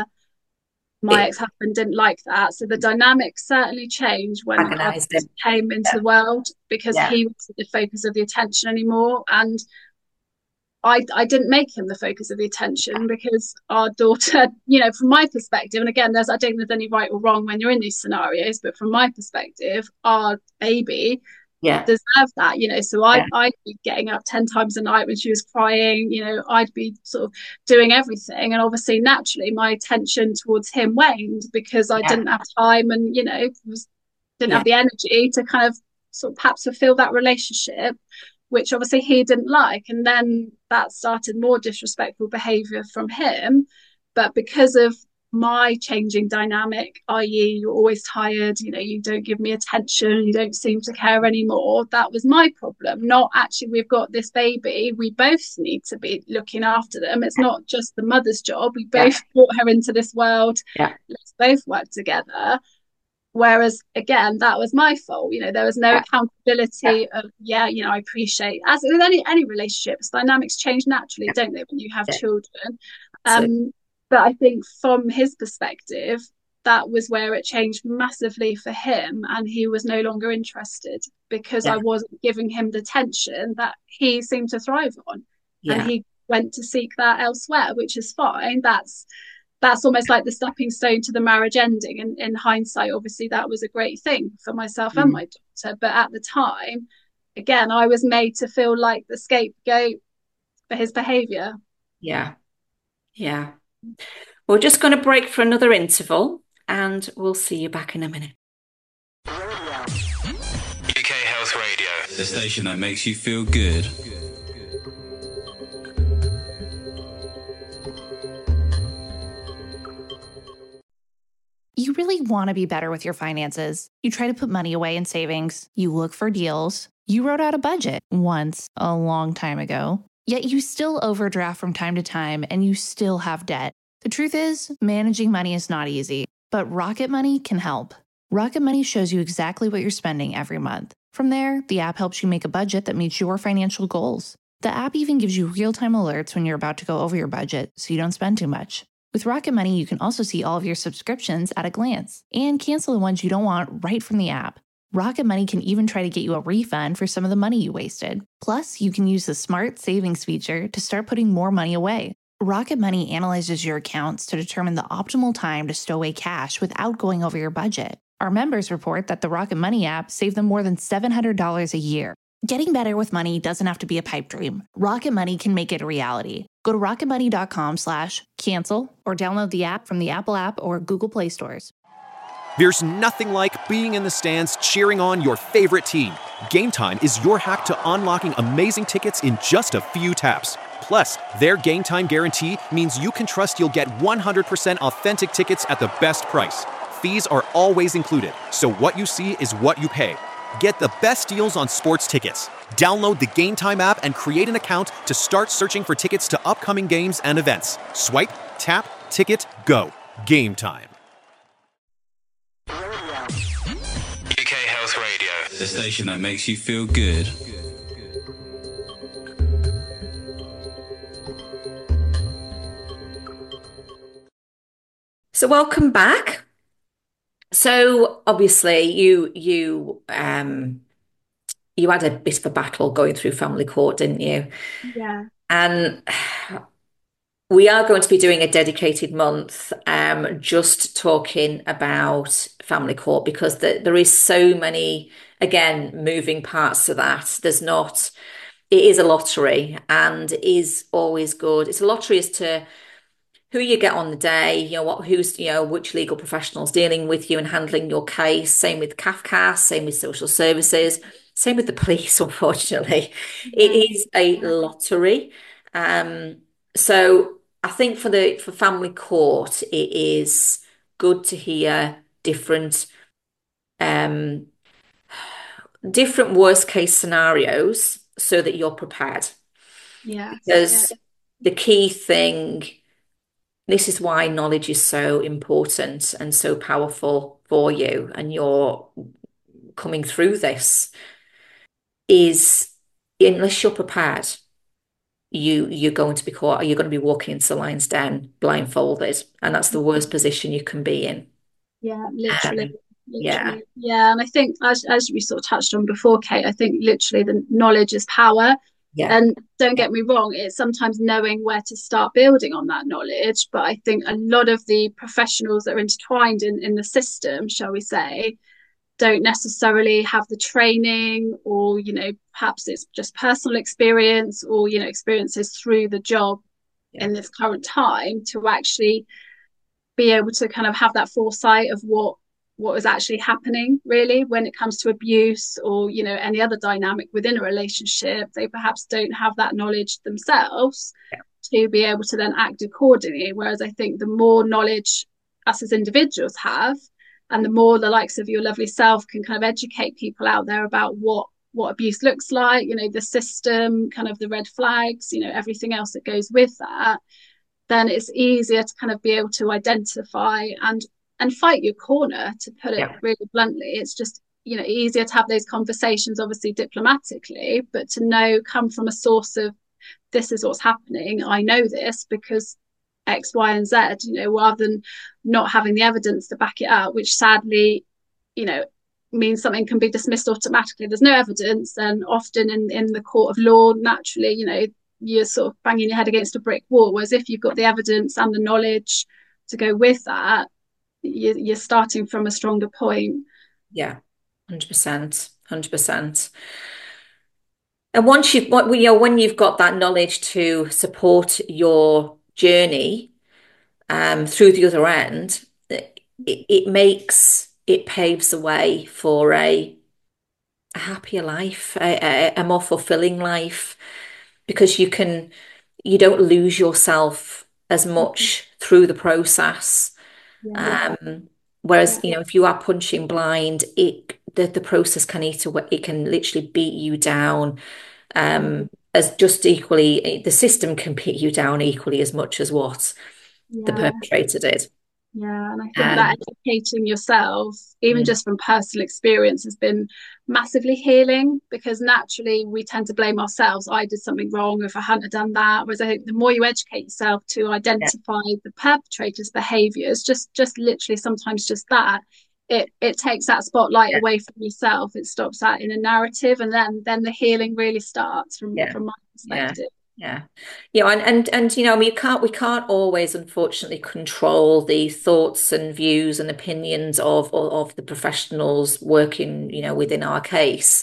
my it, ex-husband didn't like that. So the dynamic certainly changed when I came into yeah. the world, because yeah. he wasn't the focus of the attention anymore. And I, I didn't make him the focus of the attention, because our daughter, you know, from my perspective, and again, there's I don't think there's any right or wrong when you're in these scenarios, but from my perspective, our baby yeah deserved that, you know. So I'd, yeah I'd be getting up ten times a night when she was crying, you know, I'd be sort of doing everything. And obviously, naturally, my attention towards him waned, because I yeah didn't have time and, you know, was, didn't yeah have the energy to kind of sort of perhaps fulfill that relationship, which obviously he didn't like. And then that started more disrespectful behavior from him. But because of my changing dynamic, that is, you're always tired, you know, you don't give me attention, you don't seem to care anymore, that was my problem. Not actually, we've got this baby, we both need to be looking after them. It's not just the mother's job. We both yeah brought her into this world. yeah Let's both work together. Whereas again, that was my fault. You know, there was no yeah accountability of, yeah, you know, I appreciate, as with any any relationships, dynamics change naturally, yeah don't they, when you have yeah. children. So Um, but I think from his perspective, that was where it changed massively for him, and he was no longer interested, because I yeah wasn't giving him the attention that he seemed to thrive on. And yeah he went to seek that elsewhere, which is fine. That's that's almost like the stepping stone to the marriage ending. And in hindsight, obviously, that was a great thing for myself and mm. my daughter. But at the time, again, I was made to feel like the scapegoat for his behaviour. yeah yeah We're just going to break for another interval, and we'll see you back in a minute. U K Health Radio, the station that makes you feel good. You really want to be better with your finances. You try to put money away in savings. You look for deals. You wrote out a budget once a long time ago. Yet you still overdraft from time to time, and you still have debt. The truth is, managing money is not easy, but Rocket Money can help. Rocket Money shows you exactly what you're spending every month. From there, the app helps you make a budget that meets your financial goals. The app even gives you real-time alerts when you're about to go over your budget, so you don't spend too much. With Rocket Money, you can also see all of your subscriptions at a glance and cancel the ones you don't want right from the app. Rocket Money can even try to get you a refund for some of the money you wasted. Plus, you can use the Smart Savings feature to start putting more money away. Rocket Money analyzes your accounts to determine the optimal time to stow away cash without going over your budget. Our members report that the Rocket Money app saved them more than seven hundred dollars a year. Getting better with money doesn't have to be a pipe dream. Rocket Money can make it a reality. Go to rocketmoney.com slash cancel or download the app from the Apple app or Google Play stores. There's nothing like being in the stands cheering on your favorite team. Game Time is your hack to unlocking amazing tickets in just a few taps. Plus, their Game Time guarantee means you can trust you'll get one hundred percent authentic tickets at the best price. Fees are always included, so what you see is what you pay. Get the best deals on sports tickets. Download the Game Time app and create an account to start searching for tickets to upcoming games and events. Swipe, tap, ticket, go. Game Time. U K Health Radio, the station that makes you feel good. So welcome back. So obviously you you um you had a bit of a battle going through family court, didn't you? Yeah. And we are going to be doing a dedicated month um just talking about family court, because the, there is so many, again, moving parts to that. There's not, it is a lottery, and it is always good. It's a lottery as to who you get on the day, you know, what, who's, you know, which legal professionals dealing with you and handling your case. Same with C A F C A S, same with social services, same with the police, unfortunately. It is a lottery. Um, so I think for the for family court, it is good to hear different um different worst case scenarios so that you're prepared. Yeah. Because Yeah. the key thing, this is why knowledge is so important and so powerful for you, and you're coming through this, is unless you're prepared, you you're going to be caught, you're going to be walking into the lion's den blindfolded, and that's the worst position you can be in. Yeah, literally. Um, yeah, Literally. Yeah. And I think, as, as we sort of touched on before, Kate, I think literally the knowledge is power. Yeah. And don't get me wrong, it's sometimes knowing where to start building on that knowledge. But I think a lot of the professionals that are intertwined in, in the system, shall we say, don't necessarily have the training, or, you know, perhaps it's just personal experience, or, you know, experiences through the job yeah. in this current time, to actually be able to kind of have that foresight of what what is actually happening really when it comes to abuse, or, you know, any other dynamic within a relationship. They perhaps don't have that knowledge themselves yeah. to be able to then act accordingly. Whereas I think the more knowledge us as individuals have, and the more the likes of your lovely self can kind of educate people out there about what what abuse looks like, you know, the system, kind of the red flags, you know, everything else that goes with that, then it's easier to kind of be able to identify and and fight your corner, to put it yeah. really bluntly. It's just, you know, easier to have those conversations, obviously diplomatically, but to know, come from a source of, this is what's happening, I know this because X, Y, and Z, you know, rather than not having the evidence to back it up, which sadly, you know, means something can be dismissed automatically. There's no evidence, and often in, in the court of law, naturally, you know, you're sort of banging your head against a brick wall. Whereas if you've got the evidence and the knowledge to go with that, you're, you're starting from a stronger point. Yeah, one hundred percent, one hundred percent. And once you've, you know, when you've got that knowledge to support your journey um, through the other end, it, it makes, it paves the way for a, a happier life, a, a, a more fulfilling life, because you can, you don't lose yourself as much through the process. Yeah. Um, whereas, yeah. you know, if you are punching blind, it the, the process can eat away, it can literally beat you down. Um, as just equally, the system can beat you down equally as much as what yeah. the perpetrator did. Yeah, and I think um, that educating yourself, even mm. just from personal experience, has been massively healing, because naturally we tend to blame ourselves. I did something wrong if I hadn't done that. Whereas I think the more you educate yourself to identify yeah. the perpetrator's behaviours, just just literally sometimes just that, it it takes that spotlight yeah. away from yourself. It stops that in a narrative, and then then the healing really starts from yeah. from my perspective. Yeah. Yeah, yeah, and and and you know, we can't we can't always, unfortunately, control the thoughts and views and opinions of of, of the professionals working, you know, within our case.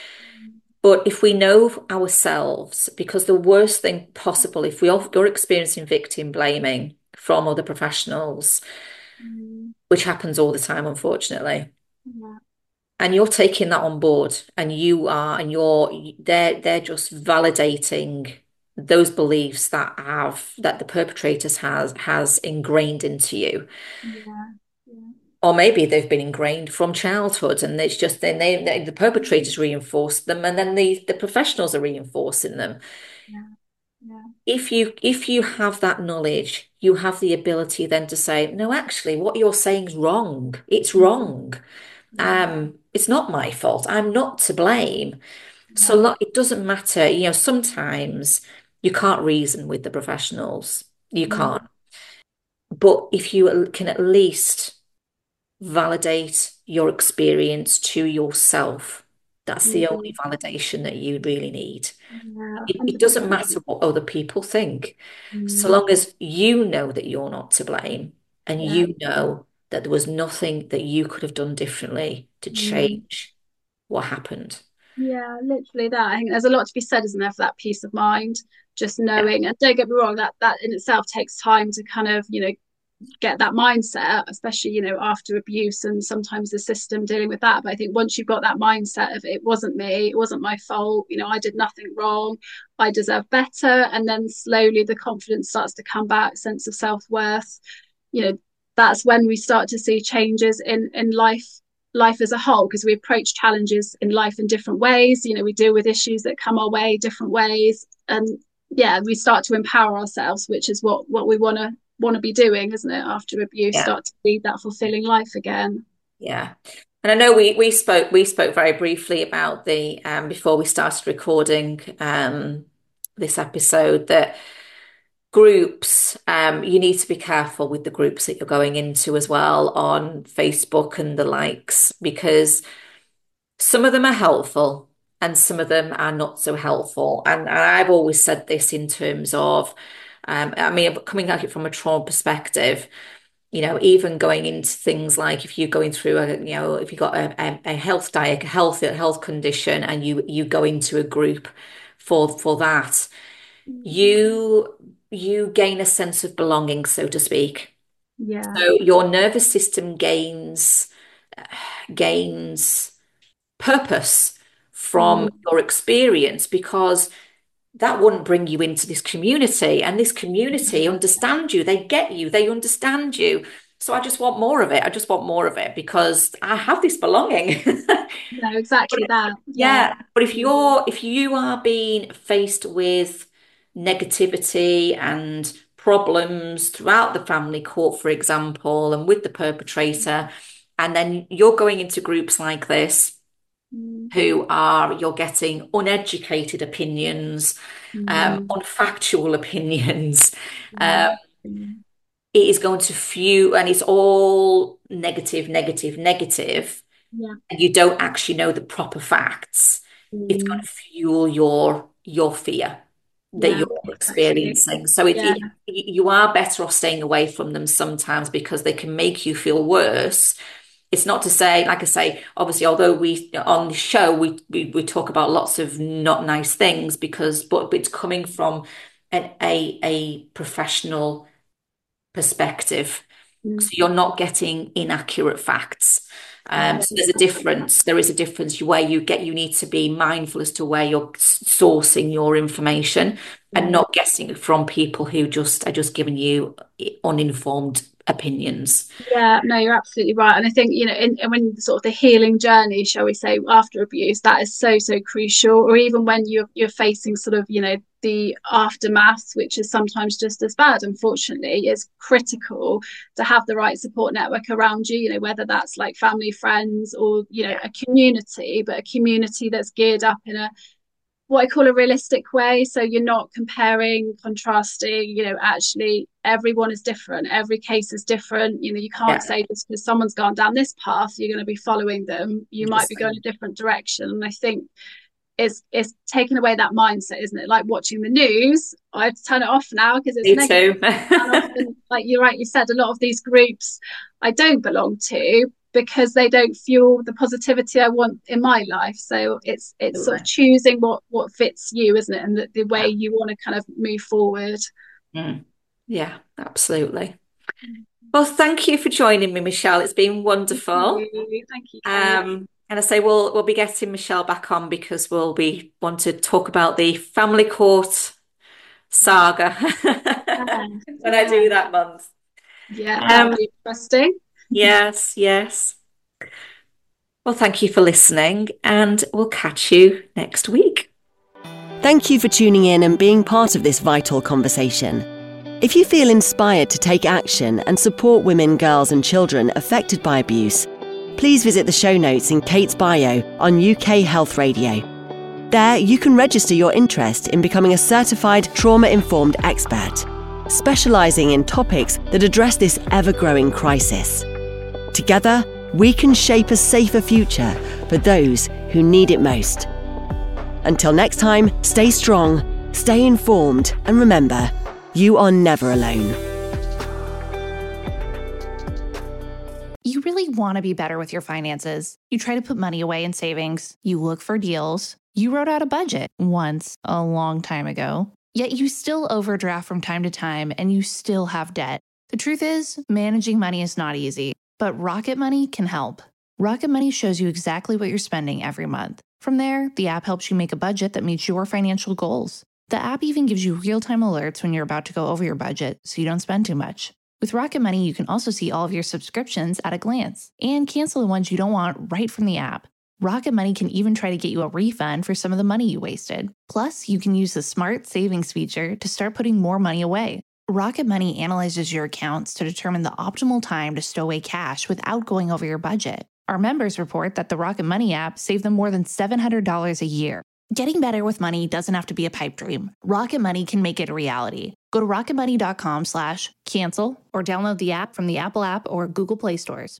But if we know ourselves, because the worst thing possible, if we are, you're experiencing victim blaming from other professionals, mm. which happens all the time, unfortunately. Yeah. And you're taking that on board, and you are, and you're, they're, they're just validating those beliefs that have, that the perpetrators has, has ingrained into you. Yeah. Yeah. Or maybe they've been ingrained from childhood, and it's just, then they, they, the perpetrators reinforce them, and then the, the professionals are reinforcing them. Yeah. Yeah. If you, if you have that knowledge, you have the ability then to say, no, actually, what you're saying is wrong. It's wrong. Um, it's not my fault. I'm not to blame. So lo- it doesn't matter. You know, sometimes you can't reason with the professionals. You can't. But if you can at least validate your experience to yourself, that's the Mm-hmm. only validation that you really need. Yeah, it, it doesn't matter what other people think. Mm-hmm. So long as you know that you're not to blame, and Yeah. you know that there was nothing that you could have done differently to change mm. what happened. Yeah, literally that. I think there's a lot to be said, isn't there, for that peace of mind, just knowing. Yeah. And don't get me wrong, that that in itself takes time to kind of, you know, get that mindset, especially, you know, after abuse and sometimes the system dealing with that. But I think once you've got that mindset of, it wasn't me, it wasn't my fault, you know, I did nothing wrong, I deserve better, and then slowly the confidence starts to come back, sense of self-worth, you know, that's when we start to see changes in in life life as a whole, because we approach challenges in life in different ways. You know, we deal with issues that come our way different ways, and yeah, we start to empower ourselves, which is what what we want to want to be doing, isn't it, after abuse? Yeah. Start to lead that fulfilling life again. Yeah. And I know we we spoke we spoke very briefly about the um before we started recording um this episode, that groups, um, you need to be careful with the groups that you're going into as well on Facebook and the likes, because some of them are helpful and some of them are not so helpful. And, and I've always said this in terms of, um, I mean, coming at it from a trauma perspective, you know, even going into things like if you're going through a, you know, if you've got a, a, a health diet, a health, a health condition, and you you go into a group for for that, you you gain a sense of belonging, so to speak. Yeah. So your nervous system gains gains purpose from Mm. your experience, because that wouldn't bring you into this community, and this community understand you, they get you, they understand you. So I just want more of it. I just want more of it because I have this belonging. No, exactly that. Yeah, Yeah. but if you're if you are being faced with negativity and problems throughout the family court, for example, and with the perpetrator, and then you're going into groups like this Mm. who are, you're getting uneducated opinions, um, Mm. unfactual opinions, Mm. um, it is going to fuel, and it's all negative, negative, negative, Yeah. and you don't actually know the proper facts. It's going Mm. to fuel your your fear that Yeah, you're exactly. experiencing. So it, Yeah. it you are better off staying away from them sometimes, because they can make you feel worse. It's not to say, like I say, obviously, although we on the show we we, we talk about lots of not nice things, because but it's coming from an, a a professional perspective. Mm. So you're not getting inaccurate facts. Um, No, so there's a exactly. difference. There is a difference where you get, you need to be mindful as to where you're sourcing your information, and Mm. not getting it from people who just are just giving you uninformed opinions. Yeah, no, you're absolutely right. And I think, you know, in, in when sort of the healing journey, shall we say, after abuse, that is so, so crucial. Or even when you're you're facing sort of, you know, the aftermath, which is sometimes just as bad, unfortunately, is critical to have the right support network around you, you know, whether that's like family, friends, or, you know, a community, but a community that's geared up in a what I call a realistic way. So you're not comparing, contrasting, you know, actually everyone is different. Every case is different. You know, you can't Yeah. say just because someone's gone down this path, you're going to be following them. You might be going a different direction. And I think it's it's taking away that mindset, isn't it? Like watching the news, I have to turn it off now because it's Me negative. too. And often, like you rightly said, a lot of these groups I don't belong to, because they don't fuel the positivity I want in my life. So it's it's sort of choosing what what fits you, isn't it? And the, the way you want to kind of move forward. Mm. Yeah, absolutely. Well, thank you for joining me, Michelle. It's been wonderful. Thank you. Thank you, Kate. Um, and I say we'll we'll be getting Michelle back on, because we'll be want to talk about the family court saga Yeah. when I do that month. Yeah, Um, that'll be interesting. Yes, yes. Well, thank you for listening, and we'll catch you next week. Thank you for tuning in and being part of this vital conversation. If you feel inspired to take action and support women, girls and children affected by abuse, please visit the show notes in Kate's bio on U K Health Radio. There, you can register your interest in becoming a certified trauma-informed expert, specialising in topics that address this ever-growing crisis. Together, we can shape a safer future for those who need it most. Until next time, stay strong, stay informed, and remember, you are never alone. You really want to be better with your finances. You try to put money away in savings. You look for deals. You wrote out a budget once a long time ago. Yet you still overdraft from time to time and you still have debt. The truth is, managing money is not easy, but Rocket Money can help. Rocket Money shows you exactly what you're spending every month. From there, the app helps you make a budget that meets your financial goals. The app even gives you real-time alerts when you're about to go over your budget, so you don't spend too much. With Rocket Money, you can also see all of your subscriptions at a glance and cancel the ones you don't want right from the app. Rocket Money can even try to get you a refund for some of the money you wasted. Plus, you can use the Smart Savings feature to start putting more money away. Rocket Money analyzes your accounts to determine the optimal time to stow away cash without going over your budget. Our members report that the Rocket Money app saved them more than seven hundred dollars a year. Getting better with money doesn't have to be a pipe dream. Rocket Money can make it a reality. Go to rocketmoney.com slash cancel or download the app from the Apple app or Google Play stores.